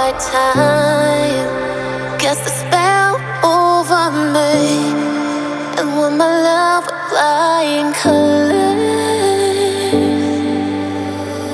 right time. Cast a spell over me, and when my love with flying colors.